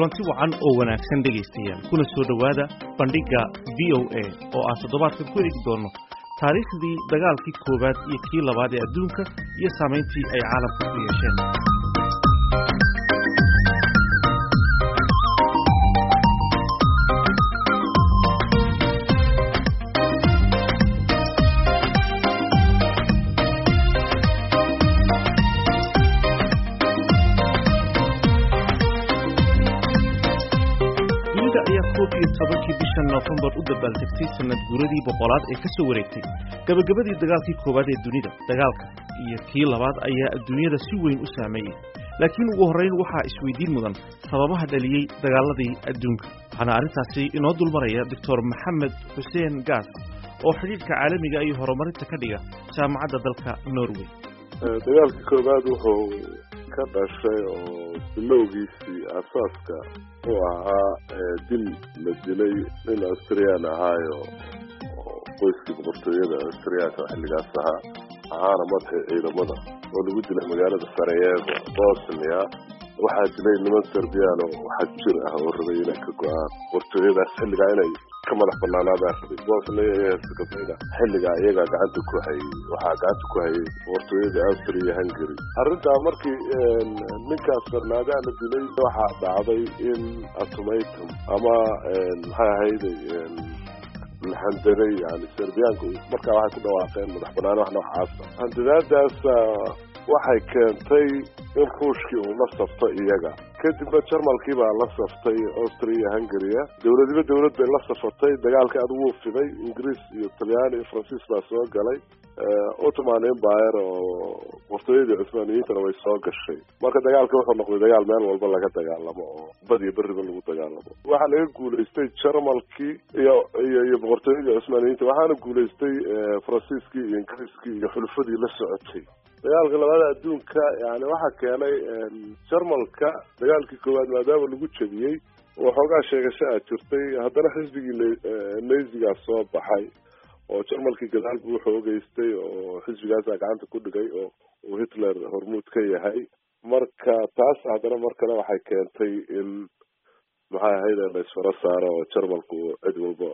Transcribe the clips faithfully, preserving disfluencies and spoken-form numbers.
kulanti wacan oo wanaagsan dhegaystayaal kuna soo dhowaada bandhigga v o a oo aan toddobaadkan ku eegi doono taariikhdii dagaalkii koowaad iyo kii labaad ee adduunka iyo saamayntii ay caalamka ku yeesheen. tobankii bishan Noofembar u dabaaldegtay sanad guuradii boqolaad ee ka soo wareegtay gabagabadii dagaalkii koowaad ee dunida. Dagaalka iyo kii labaad ayaa adduunyada si weyn u saameeyay, laakiin ugu horreyn waxaa isweydiin mudan sababaha dhaliyey dagaaladii adduunka. waxaana arrintaasi inoo dulmaraya doctor Maxamed Xuseen Gaas oo xidhiidhka caalamiga iyo horumarinta ka dhiga jaamacadda dalka Norway. dagaalkii koowaad wuxuu ka dhashay oo bilowgiisii asaaska u ahaa dil la dilay nin Australian ahaayo oo qoyskii boqortooyada Australiaanka xilligaas ahaa ahaana madaxii ciidamada oo lagu dilay magaalada Sarajevo, Bosnia. waxaa dilay niman Serbian oo waxa jir ah oo rabay inay ka go'aan boqortooyadaas xilligaa inay ka madax bannaanaadaan. Bosnia iyo Herzegovina xilligaa iyagaa gacanta ku hayay waxaa gacanta ku hayay boqortooyada Austria iyo Hungary. arrintaa markii ninkaas Fernanda la dilay waxaa dhacday in ultimatum ama maxay ahayd lahandaray yani Serbiyaanku markaa waxay ku dhawaaqeen madax bannaan wax noocaas. handadaadaas waxay keentay in ruushkii uu la safto iyaga, kadibna jarmalkii baa la saftay Austria iyo Hungary. dowladiba dowlad bay la safatay. dagaalkii aad wuu fiday. ingiriis iyo talyaani iyo faransiis baa soo galay. Ottoman Empire oo boqortooyadii Cusmaaniyiintana way soo gashay. marka dagaalka wuxuu noqday dagaal meel walba laga dagaalamo oo bad iyo berriba lagu dagaalamo. waxaa laga guulaystay jarmalkii iyo iyo iyo boqortooyadii Cusmaaniyiinta, waxaana guulaystay faransiiskii iyo ingiriiskii iyo xulufadii la socotay. dagaalka labaada adduunka yani waxaa keenay jarmalka dagaalkii koowaad maadaama lagu jebiyey oo xoogaa sheegasho ah jirtay, haddana xisbigii nazigaa soo baxay oo jarmalkii gadaal buu xoogeystay oo xisbigaasaa gacanta ku dhigay oo uu Hitler hormuud ka yahay. marka taas haddana mar kale waxay keentay in maxay ahayd la isfara saaro oo jarmalku cid walba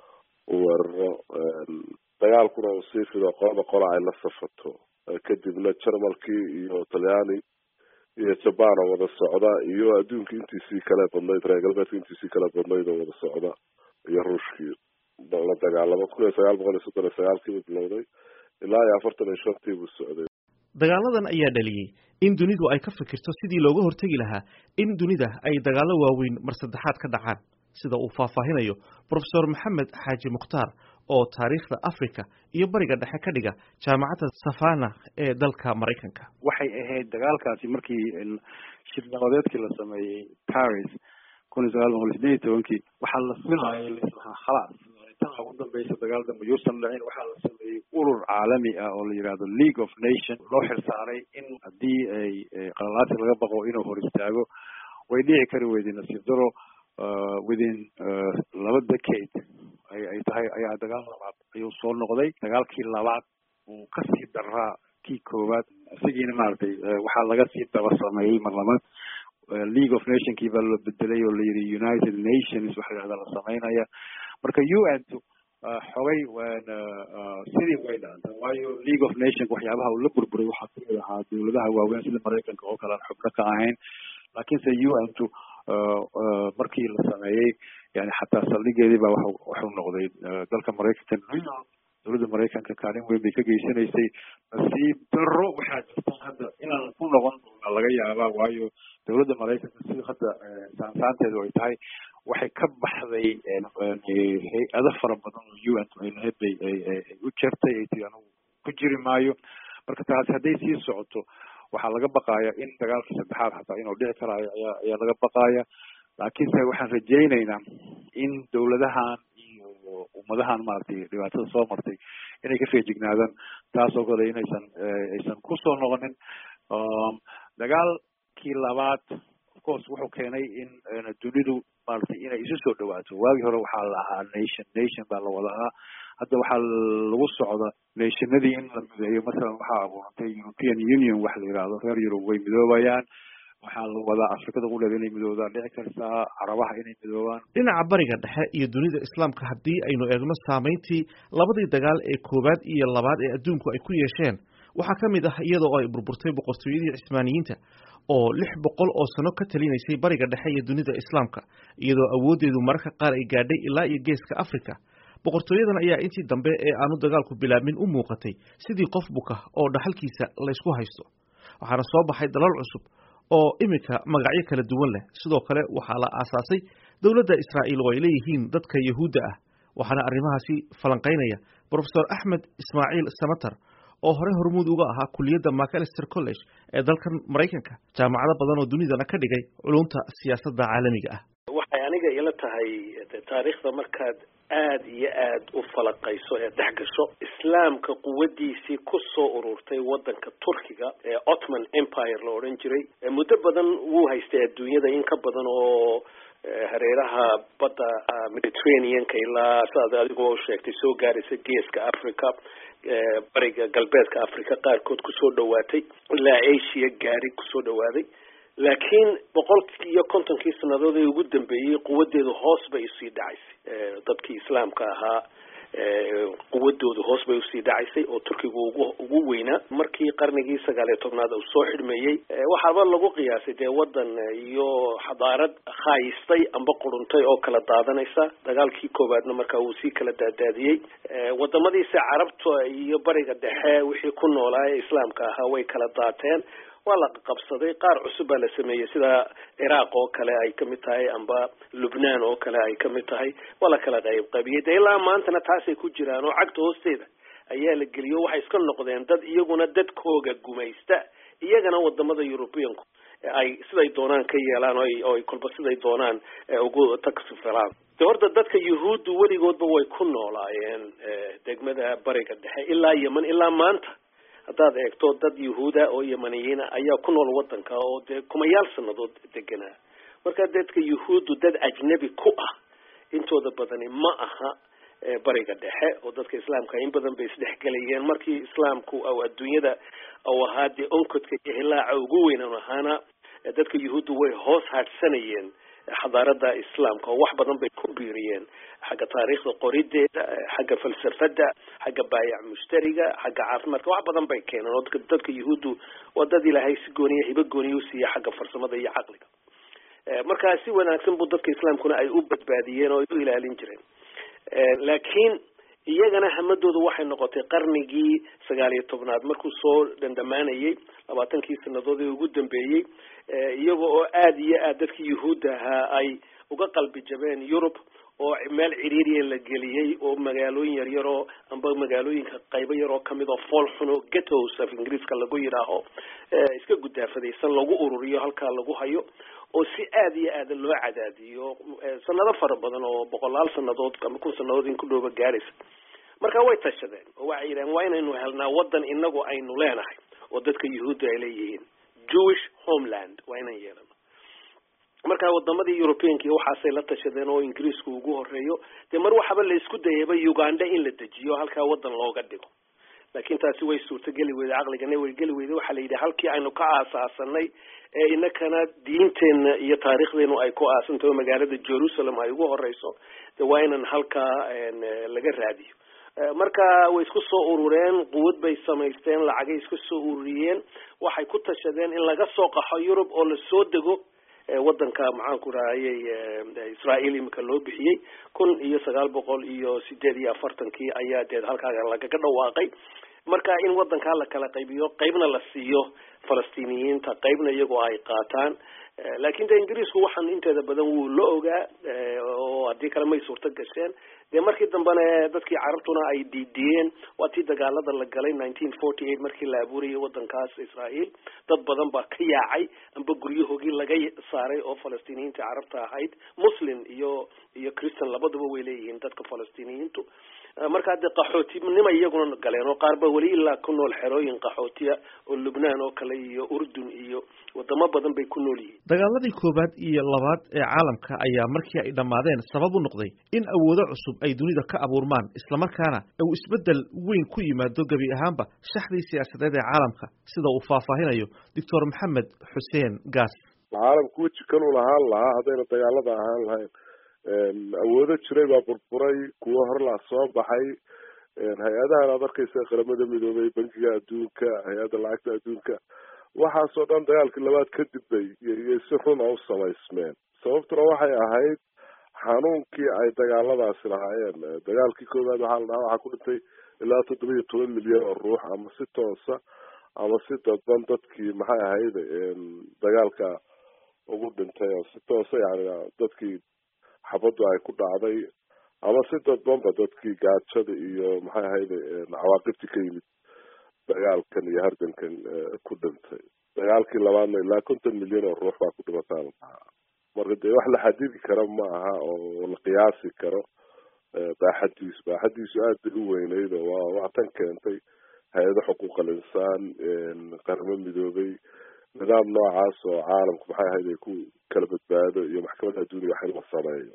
u weeraro, dagaalkuna uu sii fido qolaba qola ay la safato. kadibna jarmalkii iyo talyaani iyo jabaan oo wada socda iyo adduunka intiisii kale badnayd, reer galbeedka intiisii kale badnayd oo wada socda iyo ruushkii la dagaalamo. kun iyo sagaal boqol iyo soddon iyo sagaalkii buu bilowday ilaa iyo afartan iyo shantii buu socday. dagaaladan ayaa dhaliyey in dunidu ay ka fikirto sidii looga hortegi lahaa in dunida ay dagaallo waaweyn mar saddexaad ka dhacaan, sida uu faahfaahinayo Professor Maxamed Xaaji Mukhtaar oo taariikhda Afrika iyo bariga dhexe ka dhiga jaamacadda Savannah ee dalka Mareykanka. waxay ahayd dagaalkaasi markii shir nabadeedkii la sameeyey Paris kun iyo sagaal boqol iyo siddeed iyo tobankii waxaa la filayay lislaha khalaas tan ugu dambaysa dagaal dambe yuusan dhicin. waxaa la sameeyey urur caalami ah oo la yidhaahdo League of Nations loo xilsaaray in haddii ay qalalaasi laga baqo inuu hor istaago. way dhici kari weyday nasiib daro within laba decade ay ay tahay ayaa dagaal labaad ayuu soo noqday. dagaalkii labaad uu kasii daraa kii koowaad, isagiina maaragtay waxaa laga sii daba sameeyey mar labaad. League of Nations kii baa la bedelay oo la yidhi United Nations waxa la yidhahdaa la sameynaya. marka U N tu xogay sidii way dhaantay, waayo League of Nations waxyaabaha uu la burburay waxaa kamid ahaa dowladaha waaweyn sida Mareykanka oo kale aan xubno ka ahayn. laakiinse U N tu markii la sameeyey yani xataa saldhigeedii baa wuxuu noqday dalka Mareykanka. dowladda Mareykanka kaalin weyn bay ka geysanaysay. nasiib daro waxaa jirta hadda inaan ku noqon doona laga yaabaa, waayo dowladda Mareykanka sida hadda saansaanteedu ay tahay waxay ka baxday hay-ado fara badan oo U N ay lahayd bay u jertay ay tii anugu ku jiri maayo. marka taasi hadday sii socoto waxaa laga baqaaya in dagaalkii saddexaad xataa inuu dhici karaayo ayaa ayaa laga baqaaya. laakiinse waxaan rajaynaynaa in dowladahan iyo ummadahan maaragtay dhibaatada soo martay inay ka feejignaadaan taas oo kale inaysan aysan kusoo noqonin. dagaalkii labaad of course wuxuu keenay in dunidu maaragtay inay isu soo dhawaato. waagii hore waxaa la ahaa nation nation baa la wada ahaa. hadda waxaa lagu socda nationadii in la mideeyo. masalan waxaa abuurantay European Union wax la yidhaahdo, reer Yurub way midoobayaan. waxaa la wadaa afrikada quleeda inay midoobaan, dhici kartaa carabaha inay midoobaan. dhinaca bariga dhexe iyo dunida islaamka haddii aynu eegno saamayntii labadii dagaal ee koowaad iyo labaad ee adduunku ay ku yeesheen waxaa ka mid ah iyadoo ay burburtay boqortooyadii cismaaniyiinta oo lix boqol oo sano ka talinaysay bariga dhexe iyo dunida islaamka, iyadoo awooddeedu mararka qaar ay gaadhay ilaa iyo geeska afrika. boqortooyadan ayaa intii dambe ee aanu dagaalku bilaabmin u muuqatay sidii qof buka oo dhaxalkiisa laysku haysto, waxaana soo baxay dalal cusub oo iminka magacyo kala duwan leh. sidoo kale waxaa la aasaasay dowladda Israa'iil oo ay leeyihiin dadka Yahuudda ah, waxaana arrimahaasi falanqaynaya Professor Axmed Ismaaciil Samatar oo hore hormuud uga ahaa kulliyadda Macalester College ee dalkan Maraykanka, jaamacado badan oo dunidana ka dhigay culumta siyaasadda caalamiga ah. waxay aniga ila tahay taariikhda markaad aad iyo aad u falaqayso ee dhex gasho islaamka quwadiisii ku soo ururtay wadanka Turkiga ee Ottoman Empire la oran jiray muddo badan wuu haystay adduunyada in ka badan oo hareeraha badda Mediterranean-ka ilaa saad adigoo sheegtay soo gaaraysa geeska Africa, bariga galbeedka Africa qaarkood ku soo dhawaatay ilaa Asia gaari ku soo dhawaaday. laakiin boqolkii iyo kontonkii sanadood ee ugu dambeeyay quwadeedu hoos bay usii dhacaysay. dadkii islaamka ahaa quwadoodu hoos bay usii dhacaysay oo Turkiga ugu ugu weynaa markii qarnigii sagaal iyo tobnaad uu soo xidhmeeyay. waxaaba lagu qiyaasay dee wadan iyo xadaarad khaayistay amba quruntay oo kala daadanaysa. dagaalkii koowaadna markaa uu sii kala daadaadiyey. wadamadiisa carabta iyo bariga dhexe wixii ku noolaa ee islaamka ahaa way kala daateen, waa la qabsaday. qaar cusub baa la sameeyey sida Iraq oo kale ay ka mid tahay amba Lubnaan oo kale ay ka mid tahay, waa la kala qayb qaybiyay. ilaa maantana taasay ku jiraan oo cagta hoosteeda ayaa la geliyo. waxay iska noqdeen dad iyaguna dadkooga gumaysta, iyagana wadamada Europeanku ay siday doonaan ka yeelaan oo ay kolba siday doonaan ugu taksifiraan. horta dadka Yuhuuddu weligoodba way ku noolaayeen degmada bariga dhexe ilaa Yemen ilaa maanta. haddaad eegto dad Yuhuuda oo Yemeniyiin ayaa ku nool wadanka oo dee kumayaal sanadood deganaa. marka dadka Yuhuuddu dad ajnabi ku ah intooda badani ma aha bariga dhexe oo dadka islaamka in badan bay isdhexgalayeen. markii islaamku oo adduunyada oo ahaa dee onkodka ilaa ugu weyn ahaana dadka Yuhuuddu way hoos hadhsanayeen xadaarada islaamka oo wax badan bay ku biiriyeen xagga taariikhda qorideeda, xagga falsafada, xagga baayac mushtariga, xagga caafimaadka. wax badan bay keeneen oo dadka Yuhuuddu waa dad Ilaahay si gooniya hibo gooniya u siiyay xagga farsamada iyo caqliga. markaa si wanaagsan buu dadka islaamkuna ay u badbaadiyeen oo ay u ilaalin jireen. laakiin iyagana hamadoodu waxay noqotay qarnigii sagaal iyo tobnaad markuu soo dhandhamaanayay labaatankii sanadood ee ugu dambeeyey, iyaga oo aad iyo aad dadkii Yuhuudda ahaa ay uga qalbi jabeen Yurub oo meel ciriiriya la geliyay oo magaalooyin yar yar oo amba magaalooyinka qaybo yar oo kamid oo fool xun oo ghettos af Ingiriiska lagu yiraaho iska gudaafadaysan lagu ururiyo halkaa lagu hayo oo si aad iyo aad loo cadaadiyo sanado fara badan oo boqolaal sanadood ama kun sanadood in ku dhooba gaaraysa. marka way tashadeen oo waxay yiraahdeen waa inaynu helnaa wadan inagu aynu leenahay oo dadka Yuhuudda ay leeyihiin Jewish homeland waa inaan yeelano. marka wadamadii Europeanka waxaasay la tashadeen oo Ingiriisku ugu horeeyo. dee mar waxaba la isku dayayba Uganda in la dejiyo halkaa wadan looga dhigo, laakiin taasi way suurtageli weyday, caqligana way geli weyday. waxaa la yidhi halkii aynu ka aasaasanay ee inakana diinteena iyo taariikhdeenu ay ku aasantahay magaalada Jerusalem ay ugu horeyso, dee waa inaan halkaa laga raadiyo. marka way isku soo urureen, quwad bay samaysteen, lacagay isku soo ururiyeen. waxay ku tashadeen in laga soo qaxo Yurub oo la soo dego wadanka maxaan ku raayay Israa'iil imika loo bixiyay kun iyo sagaal boqol iyo sideed iyo afartankii ayaa dee halkaa lagaga dhawaaqay. marka in wadanka la kala qaybiyo, qaybna la siiyo Falastiiniyiinta, qaybna iyagoo ay qaataan. laakiin de Ingiriisku waxaan inteeda badan wuu la ogaa oo haddii kale may suurto gasheen. dee markii dambena dadkii carabtuna ay diidiyeen waa tii dagaalada la galay nineteen forty eight markii la abuurayay wadankaas Israa'iil. dad badan baa ka yaacay amba guryahoogii laga saaray oo Falastiiniyiinta carabta ahayd. Muslim iyo iyo Christian labaduba way leeyihiin dadka Falastiiniyiintu. marka de qaxootinimo iyaguna galeen oo qaar ba wali ilaa ku nool xerooyin qaxootiya oo Lubnaan oo kale iyo Urdun iyo wadamo badan bay ku nool yihiin. dagaaladii koobaad iyo labaad ee caalamka ayaa markii ay dhamaadeen sabab u noqday in awoodo cusub ay dunida ka abuurmaan, isla markaana uu isbedel weyn ku yimaado gabi ahaanba shaxdii siyaasadeed ee caalamka, sida uu faahfaahinayo Doctor Maxamed Xuseen Gaas. caalamku weji kaluu lahaan lahaa haddayna dagaalada ahaan lahayn awoodo jiray baa burburay kuwo horlaa soo baxay hay-adahan aad arkaysa qaramada midoobay bankiga adduunka hay-adda lacagta adduunka waxaasoo dhan dagaalkii labaad kadib bay iyo si run a u samaysmeen sababtuna waxay ahayd xanuunkii ay dagaaladaasi lahaayeen dagaalkii koowaad waxaa la dhahaa waxaa ku dhintay ilaa toddoba iyo toban milyan oo ruux ama si toosa ama si dadban dadkii maxay ahayd dagaalka ugu dhintay oo si toosa yani dadkii xabaddu ay ku dhacday ama si dadbanba dadkii gaajada iyo maxay ahayd cawaaqibtii ka yimid dagaalkan iyo hardankan ku dhintay dagaalkii labaadna ilaa konton milyan oo ruux baa ku dhimataa marka dee wax la xadidi karo ma aha oo la qiyaasi karo baaxadiisu baaxadiisu aad bay u weyneyd oo waa waa tan keentay hay-ado xuquuqal insaan qaramo midoobay nidaam noocaas oo caalamku maxay ahayd ay ku kala badbaado iyo maxkamadda adduuniya wax in la sameeyo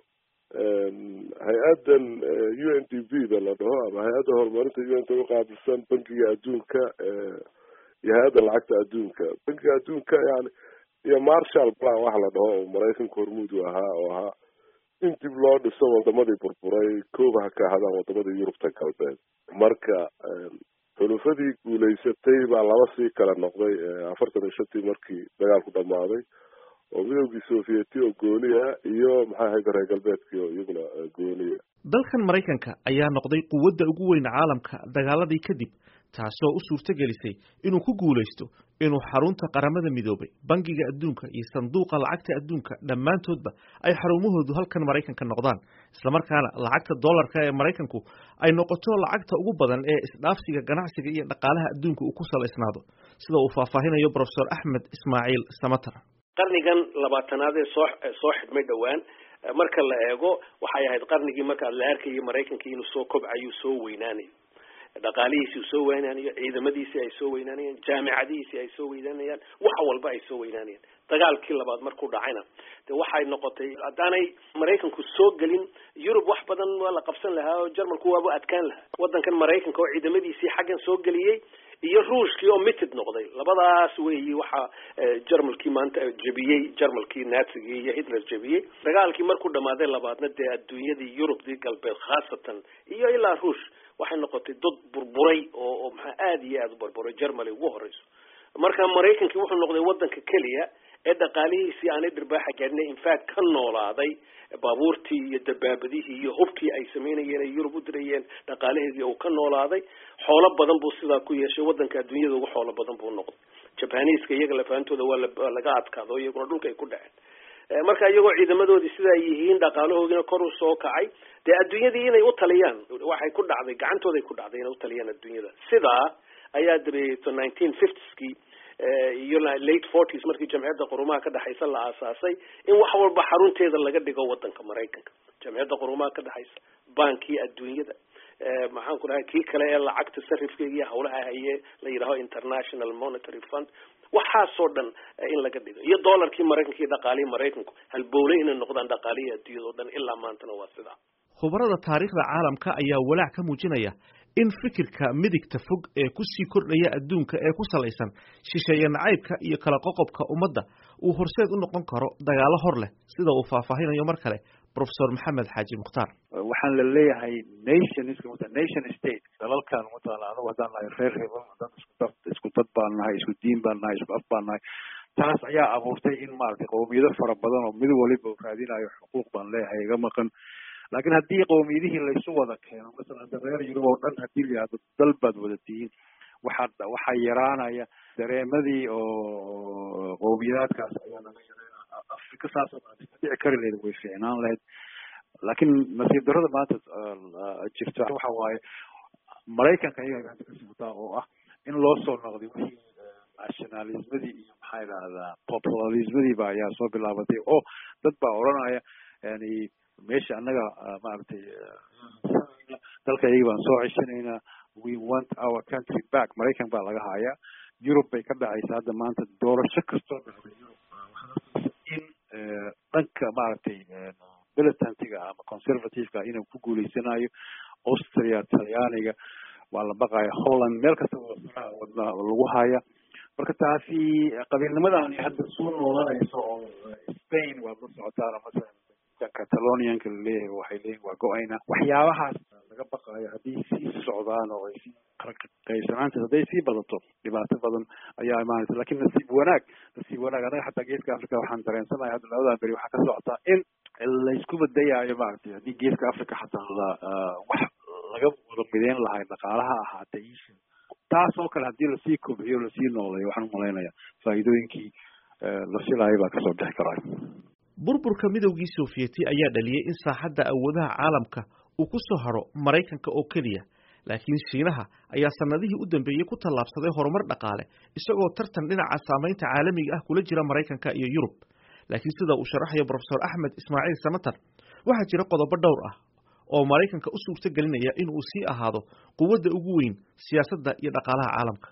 hay-addan u n d b da la dhaho ama hay-adda horumarinta u n t uqaabilsan bankiga adduunka iyo hay-adda lacagta adduunka bankiga adduunka yani iyo marshall plan waxa la dhaho oo maraykanka hormuud u ahaa oo ahaa in dib loo dhiso wadamadii burburay kooba ha ka ahadaan wadamada yurubta galbeed marka xulufadii guulaysatay baa laba sii kala noqday afartan iyo shantii markii dagaalku dhamaaday oo midowgii sovieti oo gooniya iyo maxaa ahayd reer galbeedkii oo iyaguna gooniya dalkan maraykanka ayaa noqday quwadda ugu weyn caalamka dagaaladii kadib taasoo u suurto gelisay inuu ku guulaysto inuu xarunta qaramada midoobay bangiga adduunka iyo sanduuqa lacagta adduunka dhammaantoodba ay xarumahoodu halkan maraykanka noqdaan islamarkaana lacagta dollarka ee maraykanku ay noqoto lacagta ugu badan ee isdhaafsiga ganacsiga iyo dhaqaalaha adduunka uu ku salaysnaado sida uu faahfaahinayo professor axmed ismaaciil samatar qarnigan labaatanaad ee soo soo xidhmay dhowaan marka la eego waxay ahayd qarnigii marka la arkayay maraykanka inuu soo kobcayo soo weynaanayo dhaqaalihiisii soo weynaanayo ciidamadiisii ay soo weynaanayaan jaamicadihiisii ay soo weynaanayaan wax walba ay soo weynaanayaan dagaalkii labaad markuu dhacayna de waxay noqotay haddaanay maraykanku soo gelin yurub wax badan waa la qabsan lahaa oo jarmalku waaba adkaan lahaa wadankan maraykanka oo ciidamadiisii xaggan soo geliyey iyo ruushkii oo mitid noqday labadaas weeyi waxaa jarmalkii maanta jebiyey jarmalkii naatsigii iyo hitler jebiyey dagaalkii markuu dhamaaday labaadna dee adduunyadii yurubdii galbeed khaasatan iyo ilaa ruush waxay noqotay dad burburay oo oo maxaa aada iyo aada u burburay germany ugu horeyso marka maraykankii wuxuu noqday wadanka keliya ee dhaqaalihiisii aanay dhirbaaxa gaadhinay infact ka noolaaday baabuurtii iyo dabaabadihii iyo hubkii ay samaynayeen ay yurub u dirayeen dhaqaalaheedii uu ka noolaaday xoolo badan buu sidaa ku yeeshay wadanka adduunyada ugu xoolo badan buu noqday jabaniiska iyaga lafaantooda waa laga adkaado iyaguna dhulka ay ku dhaceen marka iyagoo ciidamadoodii sidaa yihiin dhaqaalahoodina kor u soo kacay dee adduunyadii inay u taliyaan waxay ku dhacday gacantooday ku dhacday inay u taliyaan adduunyada sidaa ayaa dabeeto nineteen fiftieskii iyo late forties markii jamciyadda qurumaha ka dhexaysa la aasaasay in wax walba xarunteeda laga dhigo wadanka maraykanka jamciyadda qurumaha ka dhexaysa bankii adduunyada maxaan ku dhahay kii kale ee lacagta sarifkeega iyo hawlaha haye la yidhaaho international monetary fund waxaasoo dhan in laga dhigo iyo dollarkii maraykanka iyo dhaqaalihii maraykanku halbowlay inay noqdaan dhaqaalihii adduunyada o dhan ilaa maantana waa sidaa khubarada taariikhda caalamka ayaa walaac ka muujinaya in fikirka midigta fog ee ku sii kordhaya adduunka ee ku salaysan shisheeye nacaybka iyo kala qoqobka ummadda uu horseed u noqon karo dagaalo hor leh sida uu faahfaahinayo mar kale professor maxamed xaaji mukhtaar waxaan la leeyahay nationska nation state dalalkan matala anagu haddaan nahay reer hebel haddaan isku dad isku dad baan nahay isku diin baan nahay isku af baan nahay taas ayaa abuurtay in maaragtay qowmiyado fara badan oo mid waliba uu raadinayo xuquuq baan leeyahay iga maqan laakiin haddii qowmiyadihii laysu wada keeno masalan reer yurub oo dhan haddii la yihahdo dal baad wada tihiin waxaa waxaa yaraanaya dareemadii oo qowmiyadaadkaas ayaa laga yareynaya afrika saasoo dhici kari lahayd way fiicnaan lahayd laakiin nasiib darrada maanta jirta waxa waaye maraykanka ayaga gacanta kasii wataa oo ah in loo soo noqday wixii nationalismadii iyo maxaa idhahdaa populismadiiba ayaa soo bilaabatay oo dad baa odhanaya yani meesha annaga maaragtay dalka iyaga baan soo ceshanaynaa we want our country back maraykan baa laga hayaa yurub bay ka dhacaysa hadda maanta doorasho kastoo dhacday yurub in dhanka maaragtay militantiga ama conservativeka inuu ku guuleysanayo austria talyaaniga waa la baqaya holland meel kasta wadna lagu haya marka taasi qabiilnimadan hadda soo noolanayso oo Spain waa la socotaan masalan Catalonianka leeyahay waxay leeyihiin waa go-ayna waxyaabahaas laga baqayo haddii sii socdaan oo ay sii qaybsanaanta hadday sii badato dhibaato badan ayaa imaanaysa laakiin nasiib wanaag nasiib wanaag anaga xataa geeska Africa waxaan dareensanahay hadda labadan beri waxaa ka socotaa in laysku badayaayo maaragtay haddii geeska Africa xataa la wax laga wada mideyn lahay dhaqaalaha ahaatay taas oo kale haddii lasii kobciyo lasii nooleeyo waxaan umalaynaya faa'iidooyinkii la filayo baa kasoo bixi karaayo burburka midowgii Sovieti ayaa dhaliyay in saaxadda awoodaha caalamka uu ku soo haro Mareykanka oo kaliya laakiin Shiinaha ayaa sanadihii u dambeeyay ku tallaabsaday horumar dhaqaale isagoo tartan dhinaca saameynta caalamiga ah kula jira Mareykanka iyo Yurub laakiin sida uu sharaxayo Professor Ahmed Ismaaciil Samatar waxaa jira qodobo dhowr ah oo Mareykanka u suurta gelinaya in uu sii ahaado quwadda ugu weyn siyaasadda iyo dhaqaalaha caalamka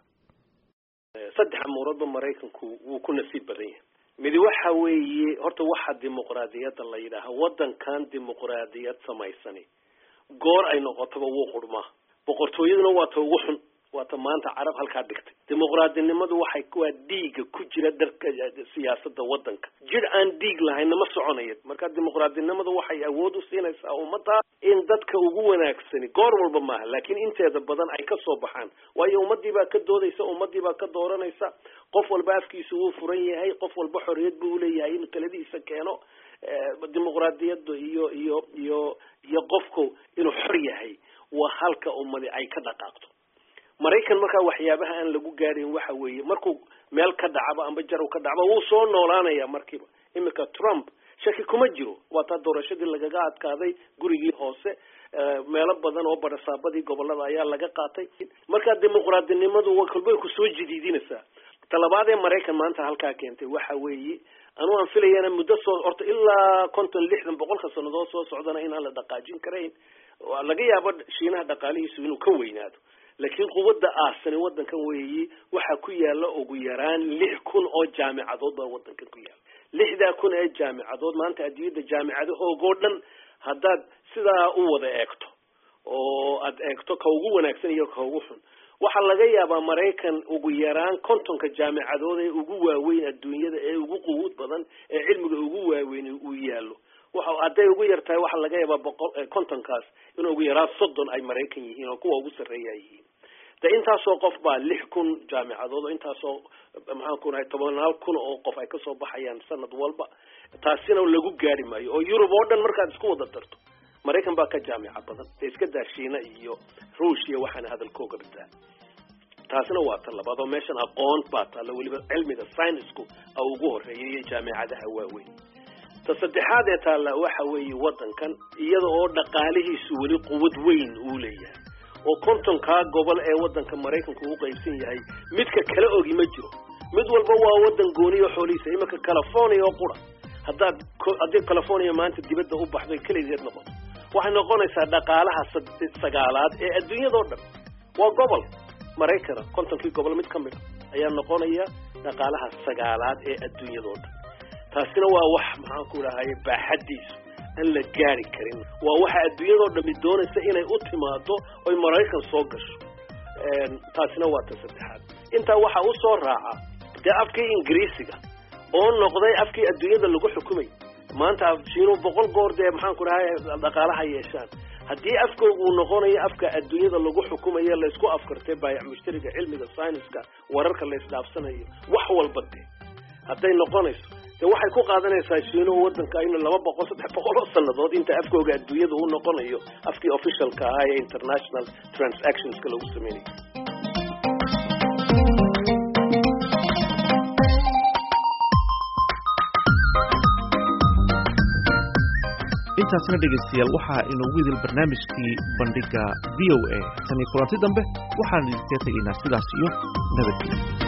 saddex amuuradba Mareykanku wuu ku nasiib badan yahay mid waxa weeye horta waxa dimuqraadiyadda la yidhaaha waddankan dimuqraadiyad samaysani goor ay noqotaba wuu qurmaa boqortooyaduna waa ta ugu xun waa ta maanta carab halkaa dhigtay dimuqraadinimadu waxay waa dhiiga ku jira darka siyaasadda waddanka jir aan dhiig lahayna ma soconayo marka dimuqraadinimadu waxay awood u siinaysaa ummadda in dadka ugu wanaagsani goor walba maaha laakiin inteeda badan ay ka soo baxaan waayo ummadii baa ka doodaysa ummadii baa ka dooranaysa qof walba afkiisu wuu furan yahay qof walba xorriyad buu leeyahay inuu taladiisa keeno dimuqraadiyadda iyo iyo iyo iyo qofku inuu xor yahay waa halka ummadi ay ka dhaqaaqdo Mareykan markaa waxyaabaha aan lagu gaarin waxa weeye markuu meel ka dhacaba amba jarow ka dhacba wuu soo noolaanaya markiiba imika Trump shaki kuma jiro waa taa doorashadii lagaga adkaaday gurigii hoose meelo badan oo barasaabadii gobolada ayaa laga qaatay marka dimuqraadinimadu waa kalbay ku soo jidiidinaysaa talabaad ee Mareykan maanta halkaa keentay waxa weeye anu aan filayana muddo soo horta ilaa konton lixdan boqolka sanadood soo socdana in aan la dhaqaajin karayn laga yaabo Shiinaha dhaqaalihiisu inuu ka weynaado laakiin quwadda aasani waddankan weeyi waxa ku yaala ugu yaraan lix kun oo jaamicadood baa waddankan ku yaala lixda kun ee jaamicadood maanta adduunyada jaamicadahooga oo dhan haddaad sidaa u wada eegto oo aad eegto ka ugu wanaagsan iyo ka ugu xun waxaa laga yaabaa Mareykan ugu yaraan kontonka jaamicadood ee ugu waaweyn adduunyada ee ugu quwad badan ee cilmiga ugu waaweyn uu yaalo waxa aday ugu yartahay waxa laga yaabaa boqol kontonkaas in ugu yaraan soddon ay Mareykan yihiin oo kuwa ugu sareeya yihiin ta intaas oo qof baa lix kun jaamicadood intaas oo maxaan ku nahay toban kun oo qof ay ka soo baxayaan sanad walba taasina lagu gaari maayo oo Yurub oo dhan markaad isku wada darto Mareykan baa ka jaamica badan iska daa Shiina iyo Ruushia waxana hadalkooga badaa taasina waa tan labaad oo meeshan aqoon baa taala waliba cilmiga science-ku oo ugu horeeyay jaamicadaha waaweyn tasaddexaad ee taala waxa weeye waddankan iyada oo dhaqaalihiisu wali quwad weyn uu leeyahay oo kontonka gobol ee waddanka Mareykanku uu qaybsan yahay midka kala ogi ma jiro mid walba waa waddan gooni oo xoolihiisa imika California oo qura haddaad hadii California maanta dibadda u baxday kaligeed noqoto waxay noqonaysaa dhaqaalaha sagaalaad ee adduunyada oo dhan waa gobol Mareykan kontonkii gobol mid kamid ayaa noqonaya dhaqaalaha sagaalaad ee adduunyada oo dhan taasina waa wax maxaan ku rahay baaxadiisu aan la gaari karin waa waxa adduunyada oo dhan doonaysa inay u timaado oo Mareykan soo gasho ee taasina waa ta saddexaad inta waxa uu soo raaca afkii Ingiriisiga oo noqday afkii adduunyada lagu xukumay maanta Shiinu boqol goor de maxaan ku rahay dhaqaalaha yeeshaan haddii afkoogu uu noqonayo afka adduunyada lagu xukumayo la isku afkartay baayac mushtariga cilmiga science-ka wararka la isdhaafsanayo wax walba hadday noqonayso de waxay ku qaadanaysaa Shiinu waddanka in laba boqol saddex boqol oo sanadood inta afkooga adduunyada uu noqonayo afkii officialka ah ee international transactions-ka lagu sameeyo intaasna dhegeystayaal waxaa inoogu idil barnaamijkii bandhiga V O A tan iyo kulanti dambe waxaan idinka tegaynaa sidaas iyo nabadgelyo